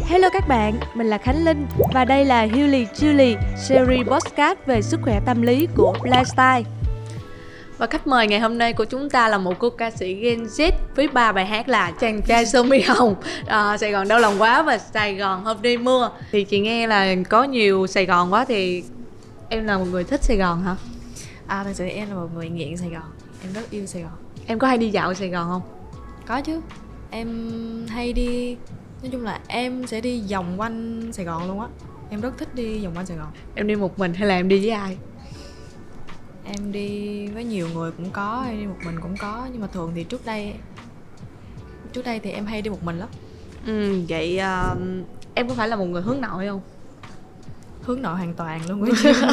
Hello các bạn, mình là Khánh Linh và đây là Healy Julie, series podcast về sức khỏe tâm lý của Lifestyle. Và khách mời ngày hôm nay của chúng ta là một cô ca sĩ Gen Z với 3 bài hát là Chàng trai sơ mi hồng, Sài Gòn đau lòng quá và Sài Gòn hôm nay mưa. Thì chị nghe là có nhiều Sài Gòn quá thì em là một người thích Sài Gòn hả? Thật sự em là một người nghiện Sài Gòn. Em rất yêu Sài Gòn. Em có hay đi dạo Sài Gòn không? Có chứ. Em hay đi. Nói chung là em sẽ đi vòng quanh Sài Gòn luôn á. Em rất thích đi vòng quanh Sài Gòn. Em đi một mình hay là em đi với ai? Em đi với nhiều người cũng có, em đi một mình cũng có. Nhưng mà thường thì trước đây thì em hay đi một mình lắm. Vậy em có phải là một người hướng nội không? Hướng nội hoàn toàn luôn.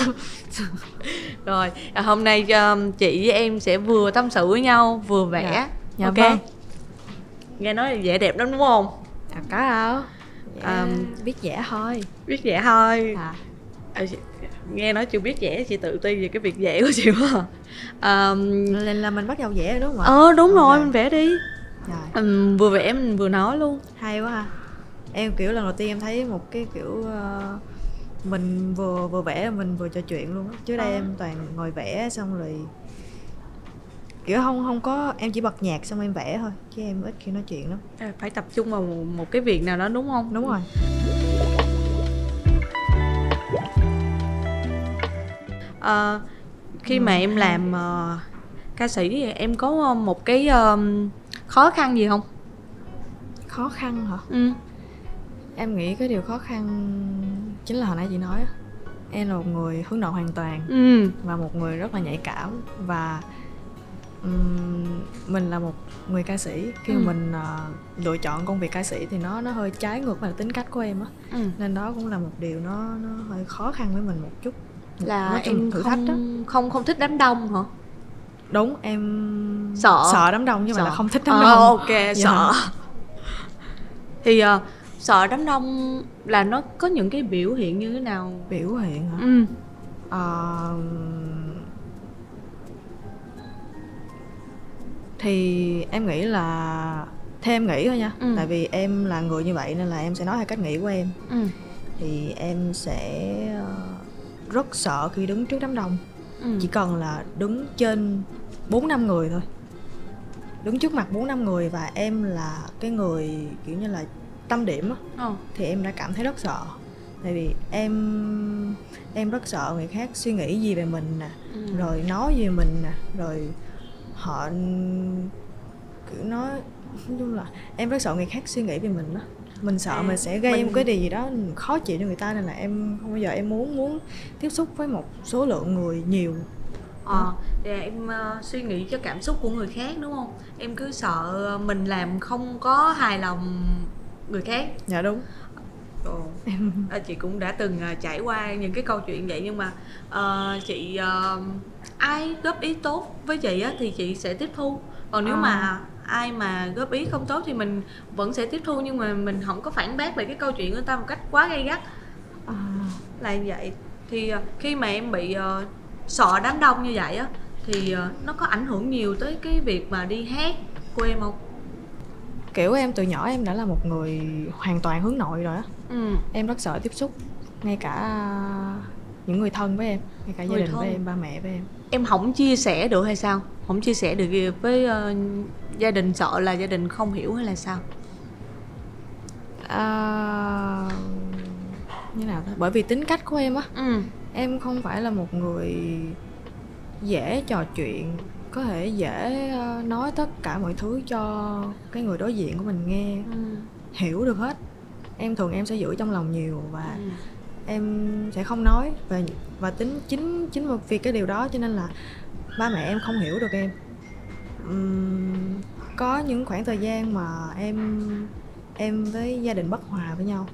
Rồi, hôm nay chị với em sẽ vừa tâm sự với nhau, vừa vẽ. Dạ ok. vâng. Nghe nói là vẽ đẹp lắm đúng không? Có đâu. Biết vẽ thôi. Biết vẽ thôi. Nghe nói chưa biết vẽ, chị tự ti về cái việc vẽ của chị quá. Là mình bắt đầu vẽ rồi đúng không ạ? Đúng rồi, mình vẽ đi. Rồi. Vừa vẽ mình vừa nói luôn. Hay quá ha. Em kiểu lần đầu tiên em thấy một cái kiểu mình vừa vẽ mình vừa trò chuyện luôn á. Trước đây em toàn ngồi vẽ xong rồi kiểu không có, em chỉ bật nhạc xong em vẽ thôi chứ em ít khi nói chuyện lắm. Phải tập trung vào một cái việc nào đó đúng không? Đúng rồi. Khi mà em làm ca sĩ thì em có một cái khó khăn gì không? Khó khăn hả? Em nghĩ cái điều khó khăn chính là hồi nãy chị nói á, em là một người hướng nội hoàn toàn và một người rất là nhạy cảm. Và mình là một người ca sĩ, khi mà mình lựa chọn công việc ca sĩ thì nó hơi trái ngược với tính cách của em á. Nên đó cũng là một điều nó hơi khó khăn với mình một chút. Là em thử thách đó. Không thích đám đông hả? Đúng, em sợ đám đông nhưng mà là không thích đám đông. Ok, sợ. Thì sợ đám đông là nó có những cái biểu hiện như thế nào? Biểu hiện hả? Thì em nghĩ là theo em nghĩ thôi nha. Tại vì em là người như vậy nên là em sẽ nói theo cách nghĩ của em. Thì em sẽ rất sợ khi đứng trước đám đông. Chỉ cần là đứng trên 4-5 người thôi, đứng trước mặt 4-5 người và em là cái người kiểu như là tâm điểm á, thì em đã cảm thấy rất sợ. Tại vì em rất sợ người khác suy nghĩ gì về mình nè, rồi nói gì về mình nè, rồi họ kiểu nói chung là em rất sợ người khác suy nghĩ về mình á. Mình sợ mình sẽ gây một cái điều gì đó khó chịu cho người ta, nên là em không bao giờ em muốn tiếp xúc với một số lượng người nhiều. Để em suy nghĩ cho cảm xúc của người khác đúng không? Em cứ sợ mình làm không có hài lòng người khác. Dạ đúng. Chị cũng đã từng trải qua những cái câu chuyện vậy. Nhưng mà chị ai góp ý tốt với chị á, thì chị sẽ tiếp thu. Còn nếu mà ai mà góp ý không tốt thì mình vẫn sẽ tiếp thu, nhưng mà mình không có phản bác lại cái câu chuyện của người ta một cách quá gay gắt. Là như vậy. Thì khi mà em bị sợ đám đông như vậy á, thì nó có ảnh hưởng nhiều tới cái việc mà đi hát của em không? Kiểu em từ nhỏ em đã là một người hoàn toàn hướng nội rồi á. Em rất sợ tiếp xúc, ngay cả những người thân với em, ngay cả gia đình với em, ba mẹ với em. Em không chia sẻ được hay sao? Không chia sẻ được với gia đình, sợ là gia đình không hiểu hay là sao? Như nào đó? Bởi vì tính cách của em á, em không phải là một người dễ trò chuyện, có thể dễ nói tất cả mọi thứ cho cái người đối diện của mình nghe hiểu được hết. Em thường em sẽ giữ trong lòng nhiều và em sẽ không nói. Và chính vì cái điều đó cho nên là ba mẹ em không hiểu được em. Có những khoảng thời gian mà em với gia đình bất hòa với nhau.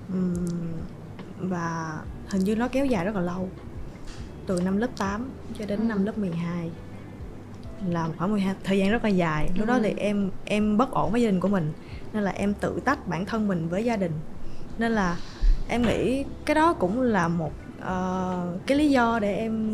Và hình như nó kéo dài rất là lâu, từ năm lớp 8 cho đến năm lớp 12, là khoảng 12 thời gian rất là dài. Lúc đó thì em bất ổn với gia đình của mình, nên là em tự tách bản thân mình với gia đình. Nên là em nghĩ cái đó cũng là một cái lý do để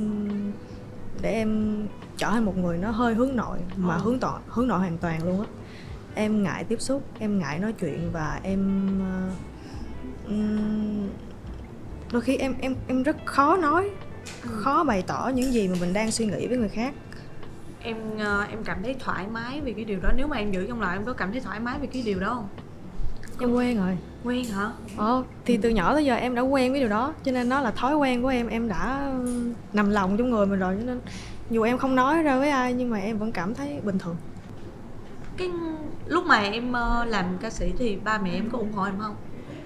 em trở thành một người nó hơi hướng nội, mà hướng nội hoàn toàn luôn á. Em ngại tiếp xúc, em ngại nói chuyện và đôi khi em rất khó nói, khó bày tỏ những gì mà mình đang suy nghĩ với người khác. Em cảm thấy thoải mái vì cái điều đó. Nếu mà em giữ trong lòng, em có cảm thấy thoải mái vì cái điều đó không? Em quen rồi. Quen hả? Thì từ nhỏ tới giờ em đã quen với điều đó, cho nên nó là thói quen của em đã nằm lòng trong người mình rồi, cho nên dù em không nói ra với ai nhưng mà em vẫn cảm thấy bình thường. Cái lúc mà em làm ca sĩ thì ba mẹ em có ủng hộ em không?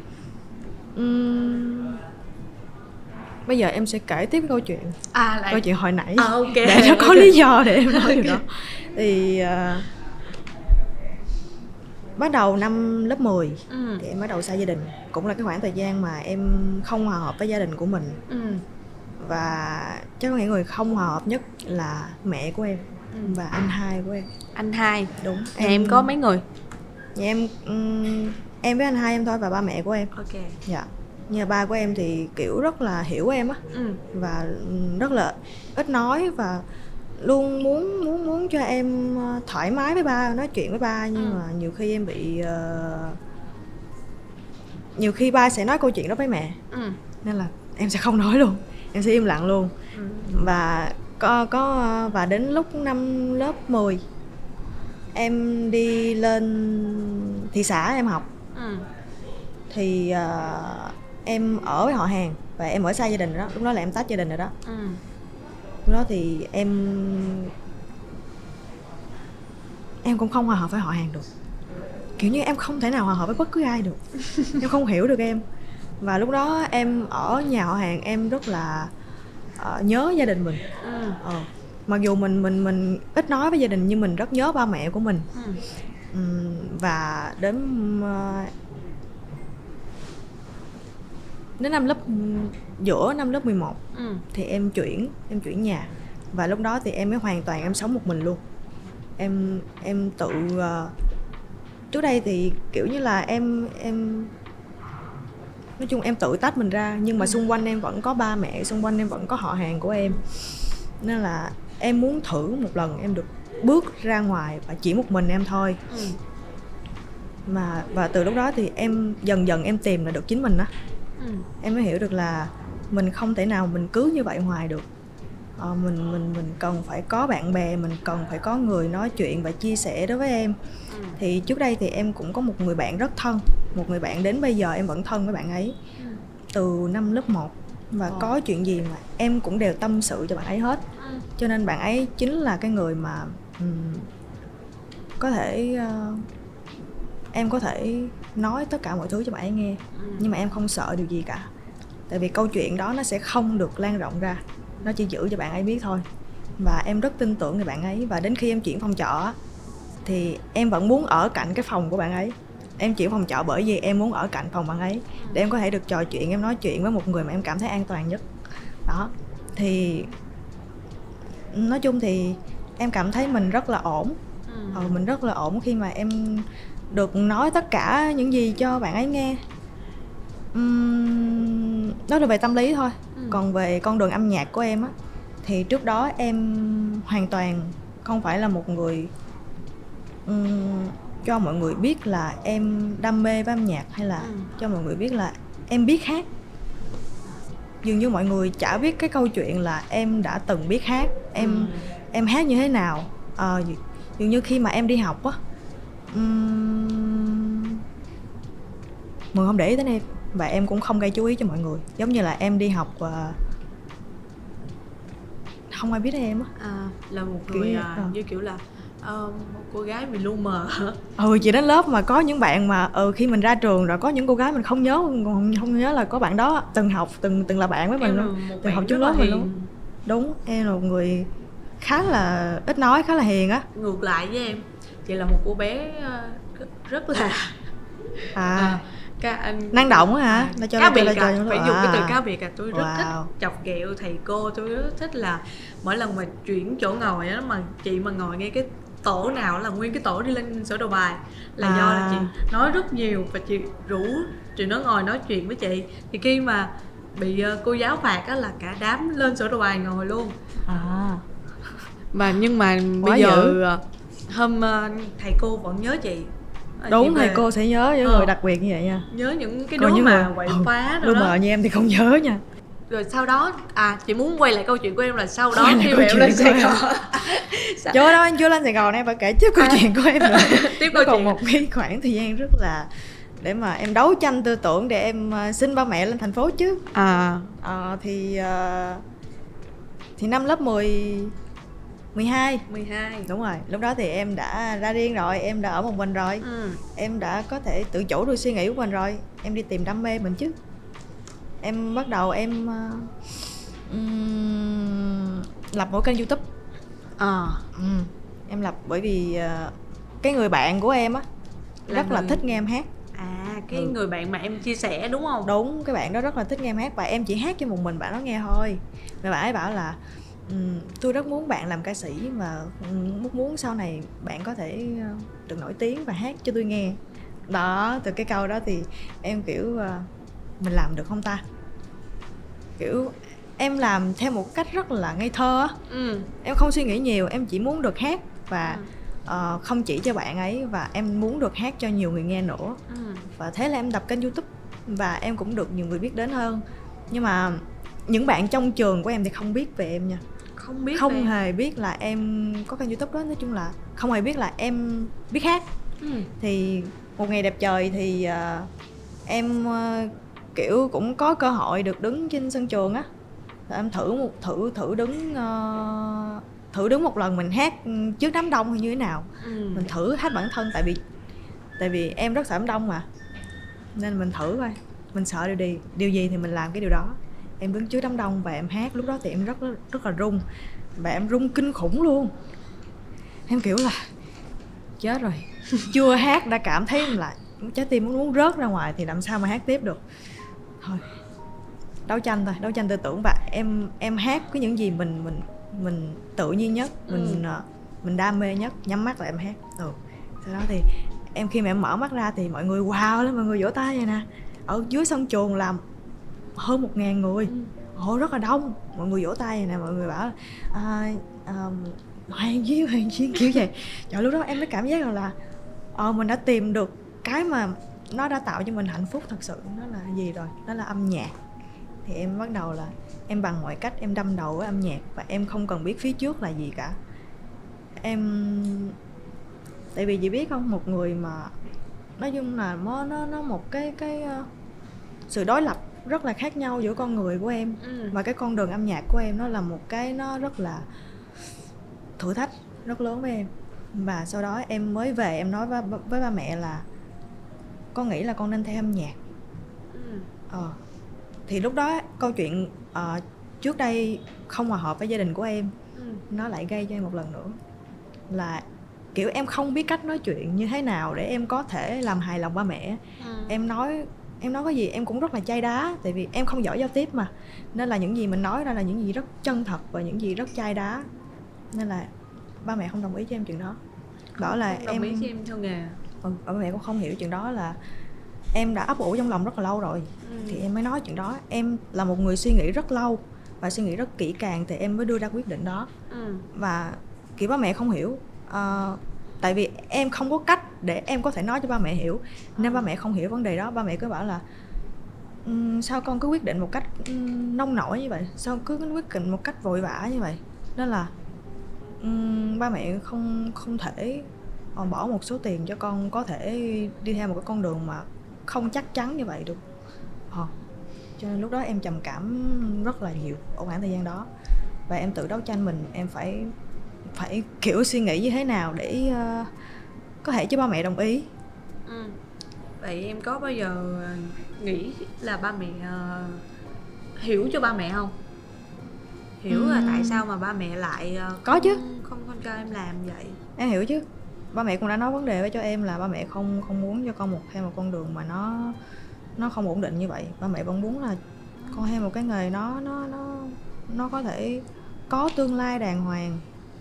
Bây giờ em sẽ kể tiếp cái câu chuyện câu chuyện hồi nãy okay. Để nó có lý do để em nói điều đó. Thì bắt đầu năm lớp 10 thì em bắt đầu xa gia đình. Cũng là cái khoảng thời gian mà em không hòa hợp với gia đình của mình. Và chắc có nghĩ người không hòa hợp nhất là mẹ của em và anh hai của em. Anh hai? Đúng. Nhà em có mấy người? Nhà em với anh hai em thôi và ba mẹ của em. Ok. Dạ. Nhà ba của em thì kiểu rất là hiểu em á, và rất là ít nói và luôn muốn cho em thoải mái với ba, nói chuyện với ba. Nhưng mà nhiều khi em bị nhiều khi ba sẽ nói câu chuyện đó với mẹ, nên là em sẽ không nói luôn, em sẽ im lặng luôn. Và và đến lúc năm lớp 10 em đi lên thị xã em học. Thì em ở với họ hàng và em ở xa gia đình rồi đó. Lúc đó là em tách gia đình rồi đó. Lúc đó thì em cũng không hòa hợp với họ hàng được. Kiểu như em không thể nào hòa hợp với bất cứ ai được. Em không hiểu được em. Và lúc đó em ở nhà họ hàng, em rất là nhớ gia đình mình. Mặc dù mình ít nói với gia đình nhưng mình rất nhớ ba mẹ của mình. Và đến giữa năm lớp 11 thì em chuyển nhà. Và lúc đó thì em mới hoàn toàn em sống một mình luôn. Em tự trước đây thì kiểu như là em nói chung em tự tách mình ra, nhưng mà xung quanh em vẫn có ba mẹ, xung quanh em vẫn có họ hàng của em, nên là em muốn thử một lần em được bước ra ngoài và chỉ một mình em thôi. Và từ lúc đó thì em dần dần em tìm lại được chính mình á. Em mới hiểu được là mình không thể nào mình cứ như vậy hoài được. Mình cần phải có bạn bè, mình cần phải có người nói chuyện và chia sẻ đối với em. Thì trước đây thì em cũng có một người bạn rất thân, một người bạn đến bây giờ em vẫn thân với bạn ấy từ năm lớp 1. Và có chuyện gì mà em cũng đều tâm sự cho bạn ấy hết. Cho nên bạn ấy chính là cái người mà có thể em có thể nói tất cả mọi thứ cho bạn ấy nghe. Nhưng mà em không sợ điều gì cả. Tại vì câu chuyện đó nó sẽ không được lan rộng ra, nó chỉ giữ cho bạn ấy biết thôi. Và em rất tin tưởng người bạn ấy. Và đến khi em chuyển phòng trọ thì em vẫn muốn ở cạnh cái phòng của bạn ấy. Em chuyển phòng trọ bởi vì em muốn ở cạnh phòng bạn ấy, để em có thể được trò chuyện, em nói chuyện với một người mà em cảm thấy an toàn nhất. Đó. Thì nói chung thì em cảm thấy mình rất là ổn. Mình rất là ổn khi mà em được nói tất cả những gì cho bạn ấy nghe. Đó là về tâm lý thôi. Còn về con đường âm nhạc của em á, thì trước đó em hoàn toàn không phải là một người cho mọi người biết là em đam mê với âm nhạc, hay là cho mọi người biết là em biết hát. Dường như mọi người chả biết cái câu chuyện là em đã từng biết hát, em hát như thế nào. Dường như khi mà em đi học á, mọi người không để ý đến em, và em cũng không gây chú ý cho mọi người. Giống như là em đi học không ai biết em á. Là một người như kiểu là một cô gái bị lu mờ. Chị đến lớp mà có những bạn mà khi mình ra trường rồi, có những cô gái mình không nhớ là có bạn đó từng học, từng là bạn với mình luôn, từng học chung lớp mình luôn. Đúng, em là một người khá là ít nói, khá là hiền á. Ngược lại với em, chị là một cô bé rất là năng động á hả? Cá biệt phải dùng cái từ cá biệt. Tôi rất thích chọc ghẹo thầy cô. Tôi rất thích là mỗi lần mà chuyển chỗ ngồi á, mà chị mà ngồi ngay cái tổ nào là nguyên cái tổ đi lên sổ đầu bài, là do là chị nói rất nhiều và chị rủ chị nó ngồi nói chuyện với chị. Thì khi mà bị cô giáo phạt á là cả đám lên sổ đầu bài ngồi luôn. Nhưng mà bây giờ hôm thầy cô vẫn nhớ chị, Đúng, thầy cô sẽ nhớ những người đặc biệt như vậy nha. Nhớ những cái đứa mà quậy phá rồi đó. Mờ như em thì không nhớ nha. Rồi sau đó chị muốn quay lại câu chuyện của em là sau đó khi mà em lên Sài Gòn. Chưa đâu, anh chưa lên Sài Gòn, em phải kể tiếp câu chuyện của em nữa. Tiếp câu còn chuyện. Một cái khoảng thời gian rất là để mà em đấu tranh tư tưởng để em xin ba mẹ lên thành phố chứ. Thì năm lớp 12. Đúng rồi, lúc đó thì em đã ra riêng rồi, em đã ở một mình rồi. Em đã có thể tự chủ được suy nghĩ của mình rồi. Em đi tìm đam mê mình chứ. Em bắt đầu em lập một kênh YouTube. Em lập bởi vì cái người bạn của em á rất là thích nghe em hát. Người bạn mà em chia sẻ đúng không? Đúng, cái bạn đó rất là thích nghe em hát và em chỉ hát cho một mình bạn đó nghe thôi. Và bạn ấy bảo là tôi rất muốn bạn làm ca sĩ mà muốn sau này bạn có thể được nổi tiếng và hát cho tôi nghe. Đó, từ cái câu đó thì em kiểu mình làm được không ta? Kiểu em làm theo một cách rất là ngây thơ á. Em không suy nghĩ nhiều, em chỉ muốn được hát và không chỉ cho bạn ấy, và em muốn được hát cho nhiều người nghe nữa. Và thế là em đập kênh YouTube và em cũng được nhiều người biết đến hơn. Nhưng mà những bạn trong trường của em thì không biết về em nha. Không hề biết là em có kênh YouTube đó. Nói chung là không hề biết là em biết hát. Thì một ngày đẹp trời thì em kiểu cũng có cơ hội được đứng trên sân trường á. Em thử đứng một lần mình hát trước đám đông hay như thế nào. Mình thử hát bản thân, tại vì em rất sợ đám đông mà, nên mình thử coi, mình sợ điều gì thì mình làm cái điều đó. Em đứng trước đám đông và em hát. Lúc đó thì em rất là run, và em run kinh khủng luôn. Em kiểu là chết rồi, chưa hát đã cảm thấy là trái tim muốn rớt ra ngoài thì làm sao mà hát tiếp được. Thôi đấu tranh tư tưởng, và em hát cái những gì mình tự nhiên nhất, mình đam mê nhất, nhắm mắt là em hát. Sau đó thì khi mà em mở mắt ra thì mọi người wow lắm, mọi người vỗ tay vậy nè. Ở dưới sân trường làm hơn 1.000 người, rất là đông, mọi người vỗ tay vậy nè, mọi người bảo Hoàng Duyên kiểu vậy. Trời, lúc đó em mới cảm giác là mình đã tìm được cái mà nó đã tạo cho mình hạnh phúc thật sự. Nó là gì rồi? Đó là âm nhạc. Thì em bắt đầu là em bằng mọi cách em đâm đầu với âm nhạc, và em không cần biết phía trước là gì cả. Tại vì chị biết không, một người mà nói chung là nó một cái sự đối lập rất là khác nhau giữa con người của em và cái con đường âm nhạc của em. Nó là một cái nó rất là thử thách rất lớn với em. Và sau đó em mới về em nói với ba mẹ là con nghĩ là con nên theo âm nhạc. Thì lúc đó câu chuyện trước đây không hòa hợp với gia đình của em, nó lại gây cho em một lần nữa là kiểu em không biết cách nói chuyện như thế nào để em có thể làm hài lòng ba mẹ. Em nói cái gì em cũng rất là chai đá, tại vì em không giỏi giao tiếp mà, nên là những gì mình nói ra là những gì rất chân thật và những gì rất chai đá, nên là ba mẹ không đồng ý cho em chuyện đó. Bảo là không đồng ý cho em theo nghề. Ba mẹ cũng không hiểu chuyện đó, là em đã ấp ủ trong lòng rất là lâu rồi. Thì em mới nói chuyện đó. Em là một người suy nghĩ rất lâu và suy nghĩ rất kỹ càng thì em mới đưa ra quyết định đó. Và kiểu ba mẹ không hiểu, tại vì em không có cách để em có thể nói cho ba mẹ hiểu, nên ba mẹ không hiểu vấn đề đó. Ba mẹ cứ bảo là sao con cứ quyết định một cách nông nổi như vậy, sao cứ quyết định một cách vội vã như vậy. Nên là ba mẹ không thể bỏ một số tiền cho con có thể đi theo một cái con đường mà không chắc chắn như vậy được. Cho nên lúc đó em trầm cảm rất là nhiều ở khoảng thời gian đó. Và em tự đấu tranh mình, em phải kiểu suy nghĩ như thế nào để có thể cho ba mẹ đồng ý. Vậy em có bao giờ nghĩ là ba mẹ hiểu cho ba mẹ không? Hiểu là tại sao mà ba mẹ lại có chứ, không cho em làm vậy? Em hiểu chứ. Ba mẹ cũng đã nói vấn đề với cho em là ba mẹ không muốn cho con theo một con đường mà nó không ổn định như vậy. Ba mẹ vẫn muốn là con theo một cái nghề nó có thể có tương lai đàng hoàng.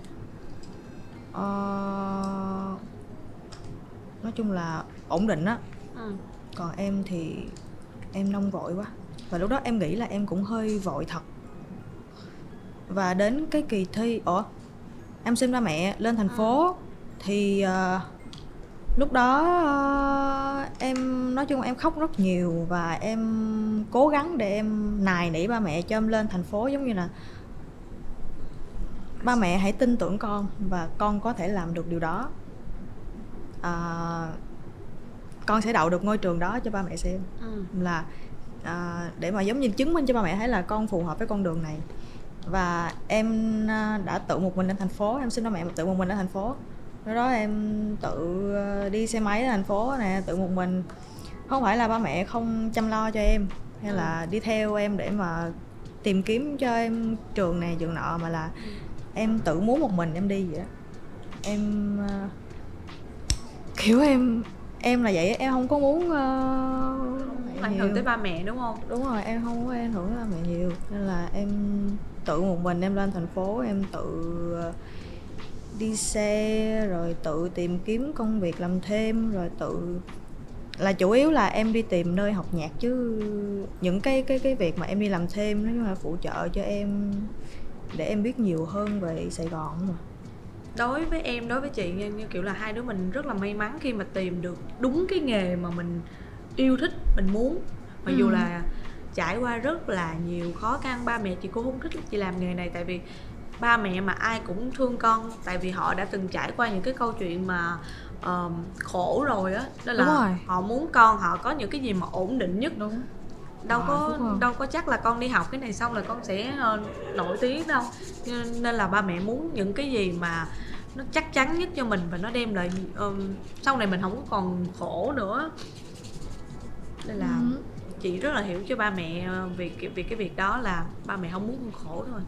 Nói chung là ổn định á. Còn em thì em nông vội quá, và lúc đó em nghĩ là em cũng hơi vội thật. Và đến cái kỳ thi em xin ba mẹ lên thành phố thì Lúc đó em nói chung em khóc rất nhiều và em cố gắng để em nài nỉ ba mẹ cho em lên thành phố, giống như là ba mẹ hãy tin tưởng con và con có thể làm được điều đó. Con sẽ đậu được ngôi trường đó cho ba mẹ xem. Là để mà giống như chứng minh cho ba mẹ thấy là con phù hợp với con đường này. Và em đã tự một mình lên thành phố, em xin ba mẹ tự một mình lên thành phố. Lúc đó em tự đi xe máy lên thành phố nè, tự một mình. Không phải là ba mẹ không chăm lo cho em hay là đi theo em để mà tìm kiếm cho em trường này trường nọ, mà là em tự muốn một mình em đi vậy đó. Em kiểu em là vậy, em không có muốn ảnh hưởng tới ba mẹ đúng không? Đúng rồi, em không có ảnh hưởng tới ba mẹ nhiều, nên là em tự một mình em lên thành phố, em tự đi xe rồi tự tìm kiếm công việc làm thêm, rồi tự là chủ yếu là em đi tìm nơi học nhạc, chứ những cái việc mà em đi làm thêm nó là phụ trợ cho em để em biết nhiều hơn về Sài Gòn mà. Đối với em, đối với chị như kiểu là hai đứa mình rất là may mắn khi mà tìm được đúng cái nghề mà mình yêu thích, mình muốn. Mặc dù là trải qua rất là nhiều khó khăn, ba mẹ chị cũng không thích chị làm nghề này, tại vì ba mẹ mà ai cũng thương con, tại vì họ đã từng trải qua những cái câu chuyện mà khổ rồi á, nên là họ muốn con họ có những cái gì mà ổn định nhất. Đúng. Đâu có chắc là con đi học cái này xong là con sẽ nổi tiếng đâu, nên là ba mẹ muốn những cái gì mà nó chắc chắn nhất cho mình và nó đem lại sau này mình không có còn khổ nữa. Nên là chị rất là hiểu cho ba mẹ vì cái việc đó, là ba mẹ không muốn con khổ thôi.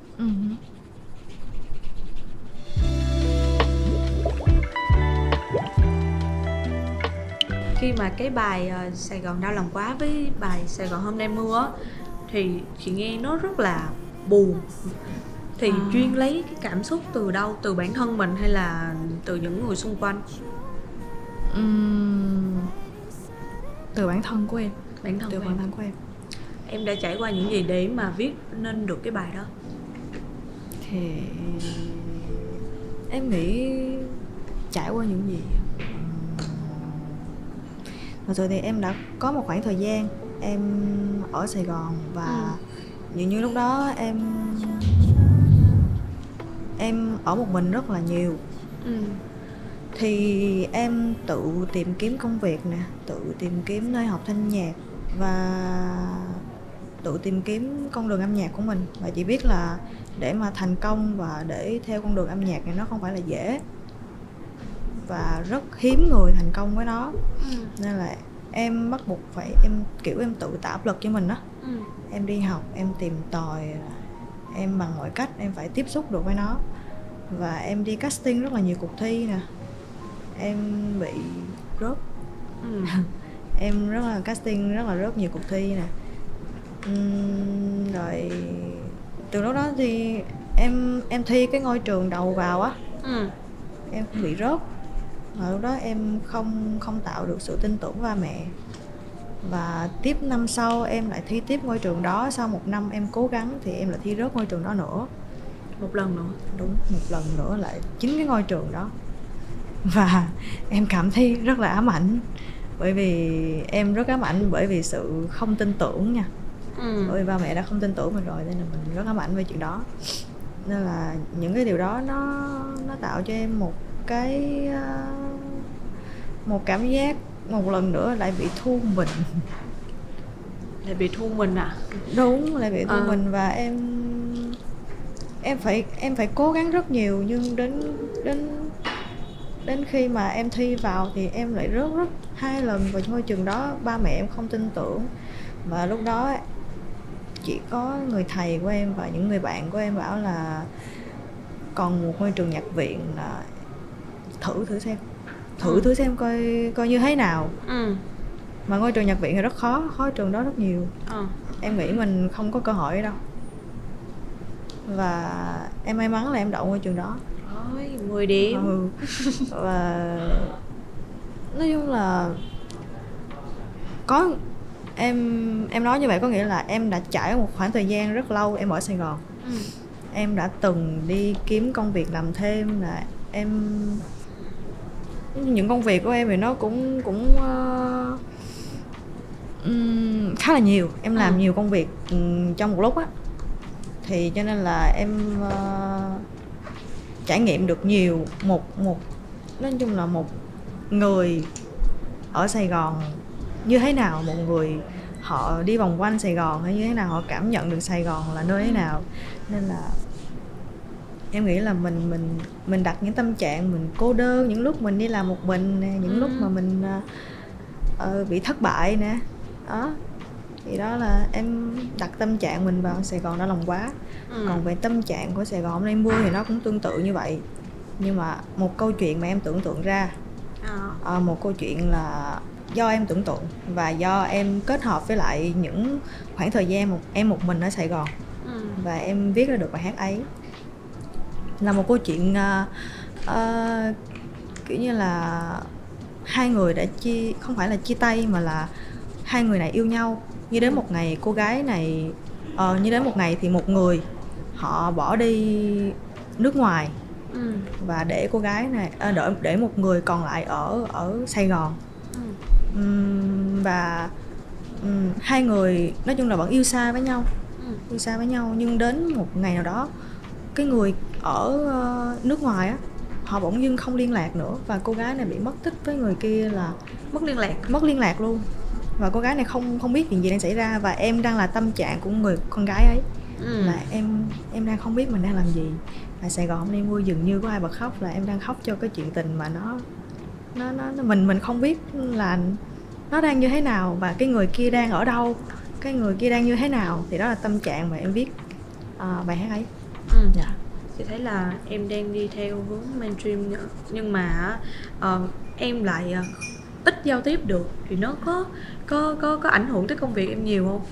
Khi mà cái bài Sài Gòn đau lòng quá với bài Sài Gòn hôm nay mưa á, thì chị nghe nó rất là buồn. Thì Duyên lấy cái cảm xúc từ đâu? Từ bản thân mình hay là từ những người xung quanh? Từ bản thân của em. Bản thân của em. Em đã trải qua những gì để mà viết nên được cái bài đó? Thì em nghĩ trải qua những gì. Thật sự thì em đã có một khoảng thời gian em ở Sài Gòn và dường như lúc đó em ở một mình rất là nhiều. Thì em tự tìm kiếm công việc nè, tự tìm kiếm nơi học thanh nhạc và tự tìm kiếm con đường âm nhạc của mình. Và chị biết là để mà thành công và để theo con đường âm nhạc này nó không phải là dễ, và rất hiếm người thành công với nó. Nên là em bắt buộc phải em tự tạo áp lực cho mình đó. Em đi học, em tìm tòi, em bằng mọi cách em phải tiếp xúc được với nó. Và em đi casting rất là nhiều cuộc thi nè, em bị rớt. Em rất là casting rất là rớt nhiều cuộc thi nè. Rồi từ lúc đó thì em thi cái ngôi trường đầu vào á, em cũng bị rớt. Và lúc đó em không tạo được sự tin tưởng ba mẹ. Và tiếp năm sau em lại thi tiếp ngôi trường đó. Sau một năm em cố gắng thì em lại thi rớt ngôi trường đó nữa. Một lần nữa? Đúng, một lần nữa lại chính cái ngôi trường đó. Và em cảm thấy rất là ám ảnh. Bởi vì em rất ám ảnh bởi vì sự không tin tưởng nha. Bởi vì ba mẹ đã không tin tưởng mình rồi, nên là mình rất ám ảnh về chuyện đó. Nên là những cái điều đó nó tạo cho em một cảm giác một lần nữa lại bị thu mình. Lại bị thu mình à? Đúng, lại bị thu mình. Và em phải cố gắng rất nhiều, nhưng đến khi mà em thi vào thì em lại rớt 2 lần vào ngôi trường đó. Ba mẹ em không tin tưởng. Và lúc đó chỉ có người thầy của em và những người bạn của em bảo là còn một ngôi trường nhạc viện, là thử xem coi như thế nào. Mà ngôi trường nhạc viện thì rất khó trường đó rất nhiều. Em nghĩ mình không có cơ hội đâu. Và em may mắn là em đậu ngôi trường đó. Ôi, 10 điểm. Và nói chung là có em nói như vậy có nghĩa là em đã trải một khoảng thời gian rất lâu em ở Sài Gòn. Em đã từng đi kiếm công việc làm thêm, là những công việc của em thì nó cũng khá là nhiều. Em làm nhiều công việc trong một lúc á, thì cho nên là em trải nghiệm được nhiều một nói chung là một người ở Sài Gòn như thế nào, một người họ đi vòng quanh Sài Gòn hay như thế nào, họ cảm nhận được Sài Gòn là nơi thế nào. Nên là em nghĩ là mình đặt những tâm trạng mình cô đơn, những lúc mình đi làm một mình nè, những lúc mà mình bị thất bại nè, đó thì đó là em đặt tâm trạng mình vào Sài Gòn đã lòng quá. Còn về tâm trạng của Sài Gòn hôm nay mưa thì nó cũng tương tự như vậy, nhưng mà một câu chuyện mà em tưởng tượng ra, một câu chuyện là do em tưởng tượng và do em kết hợp với lại những khoảng thời gian em một mình ở Sài Gòn, và em viết ra được bài hát ấy. Là một câu chuyện kiểu như là hai người đã không phải là chia tay mà là hai người này yêu nhau. Như đến một ngày cô gái này như đến một ngày thì một người họ bỏ đi nước ngoài và để cô gái này để một người còn lại ở Sài Gòn. Và hai người nói chung là vẫn yêu xa với nhau, nhưng đến một ngày nào đó cái người ở nước ngoài á, họ bỗng dưng không liên lạc nữa, và cô gái này bị mất tích với người kia, là mất liên lạc luôn. Và cô gái này không biết chuyện gì đang xảy ra, và em đang là tâm trạng của người con gái ấy. Là em đang không biết mình đang làm gì. Và Sài Gòn hôm nay mưa dường như có ai bật khóc, là em đang khóc cho cái chuyện tình mà mình không biết là nó đang như thế nào, và cái người kia đang ở đâu, cái người kia đang như thế nào. Thì đó là tâm trạng mà em viết bài hát ấy. Chị thấy là em đang đi theo hướng mainstream, nhưng mà em lại ít giao tiếp được, thì nó có ảnh hưởng tới công việc em nhiều không?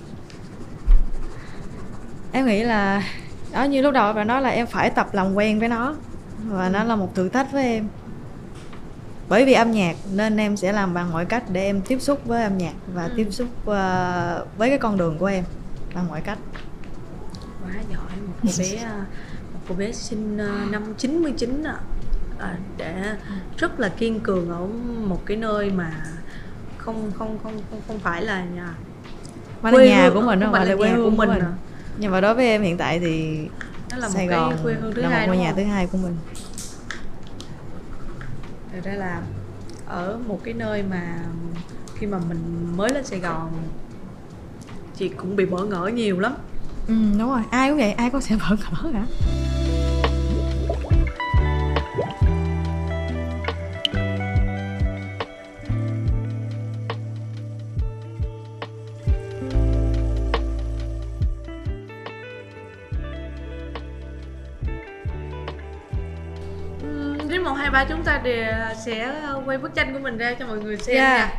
Em nghĩ là đó, như lúc đầu và nói là em phải tập làm quen với nó, và nó là một thử thách với em. Bởi vì âm nhạc nên em sẽ làm bằng mọi cách để em tiếp xúc với âm nhạc và tiếp xúc với cái con đường của em bằng mọi cách. Quá giỏi. Một cô bé sinh năm 99 để rất là kiên cường ở một cái nơi mà không phải là nhà của mình, không phải là quê hương của mình. Nhưng mà đối với em hiện tại thì nó là Sài một Gòn cái quê hương thứ là hai, một ngôi nhà thứ hai của mình. Thật ra là ở một cái nơi mà khi mà mình mới lên Sài Gòn, chị cũng bị bỡ ngỡ nhiều lắm. Đúng rồi, ai cũng vậy, ai cũng sẽ bỡ ngỡ hả? Đến 1, 2, 3 chúng ta sẽ quay bức tranh của mình ra cho mọi người xem nha.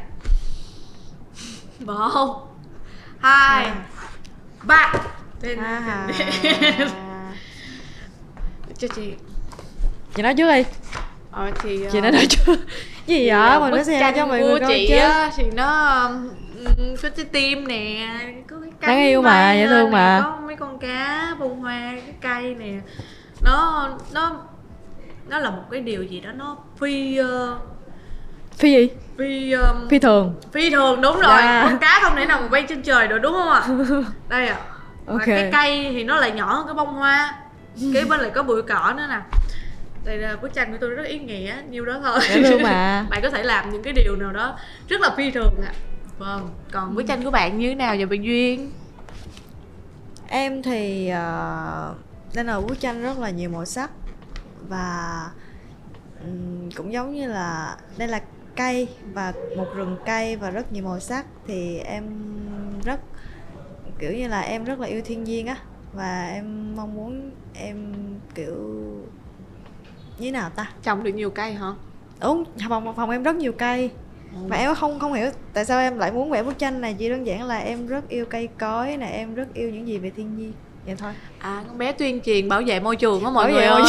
1, 2, 3. Cho chị nói trước đi. Chị nói trước. Gì vậy? Mình nói xem cho mọi người coi chứ. Thì nó có trái tim nè, có cái cánh đáng yêu mà, dễ thương mà, có mấy con cá, bông hoa, cái cây nè. Nó là một cái điều gì đó nó phi gì? Phi thường, đúng rồi. Con cá không thể nào mà bay trên trời được, đúng không ạ? Đây ạ. Và cái cây thì nó lại nhỏ hơn cái bông hoa, kế bên lại có bụi cỏ nữa nè. Đây là bức tranh của tôi rất ý nghĩa, nhiêu đó thôi. Mà bạn có thể làm những cái điều nào đó rất là phi thường ạ. Vâng. Còn bức tranh của bạn như thế nào vậy bạn Duyên? Em thì đây là bức tranh rất là nhiều màu sắc, và cũng giống như là đây là cây và một rừng cây và rất nhiều màu sắc. Thì em rất kiểu như là em rất là yêu thiên nhiên á, và em mong muốn em kiểu như nào ta, trồng được nhiều cây hả? Đúng, phòng em rất nhiều cây. Mà em không hiểu tại sao em lại muốn vẽ bức tranh này, chỉ đơn giản là em rất yêu cây cối nè, em rất yêu những gì về thiên nhiên, vậy thôi. Con bé tuyên truyền bảo vệ môi trường đó mọi người ơi.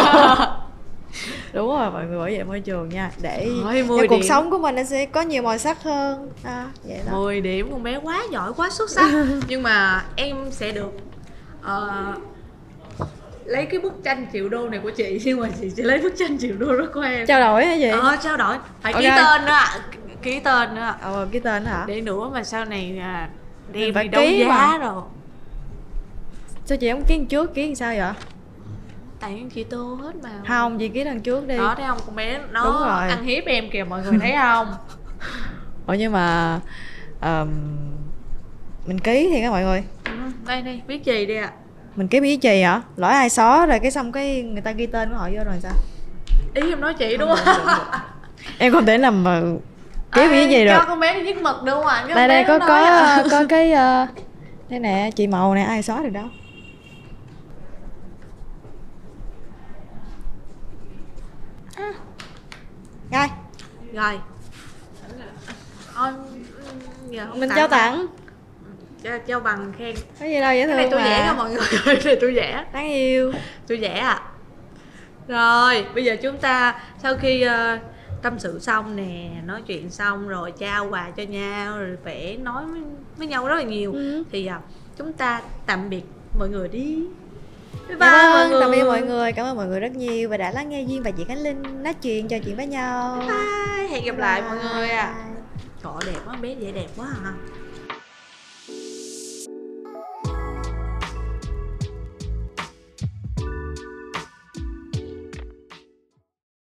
Đúng rồi, mọi người bảo vệ môi trường nha, để cho cuộc sống của mình nó sẽ có nhiều màu sắc hơn. Vậy đó. 10 điểm, con bé quá giỏi, quá xuất sắc. Nhưng mà em sẽ được lấy cái bức tranh triệu đô này của chị, nhưng mà chị sẽ lấy bức tranh triệu đô đó của em. Trao đổi hả chị? Trao đổi, phải ký tên nữa ạ. Ký tên nữa. Ký tên hả? Để nữa mà sau này đem phải đi đấu giá rồi. Sao chị không ký trước, ký làm sao vậy? Tại chị tô hết mà. Không, chị ký đằng trước đi. Thấy không, con bé nó ăn hiếp em kìa, mọi người thấy không? Nhưng mà mình ký thì các mọi người. Đây viết chì đi ạ. Mình ký viết chì hả? Lỗi ai xóa rồi cái xong cái người ta ghi tên của họ vô rồi sao? Ý em nói chị đúng không? Em không thể làm mà ký viết gì được. Cho con bé viết mực đúng không ạ? Đây có cái đây nè, chị màu này ai xóa được đâu. Rồi thôi giờ không mình trao tặng, trao bằng khen. có gì đâu, dễ thương. Cái này tôi vẽ nha mọi người. Cái này tôi vẽ, đáng yêu, tôi vẽ à. Rồi bây giờ chúng ta sau khi tâm sự xong nè, nói chuyện xong rồi, trao quà cho nhau rồi, vẽ nói với nhau rất là nhiều, thì chúng ta tạm biệt mọi người đi. Bye bye mọi người. Tạm biệt mọi người, cảm ơn mọi người rất nhiều và đã lắng nghe Duyên và chị Khánh Linh nói chuyện, trò chuyện với nhau. Bye. Hẹn gặp lại mọi người. Trời đẹp quá, bé dễ đẹp quá hả?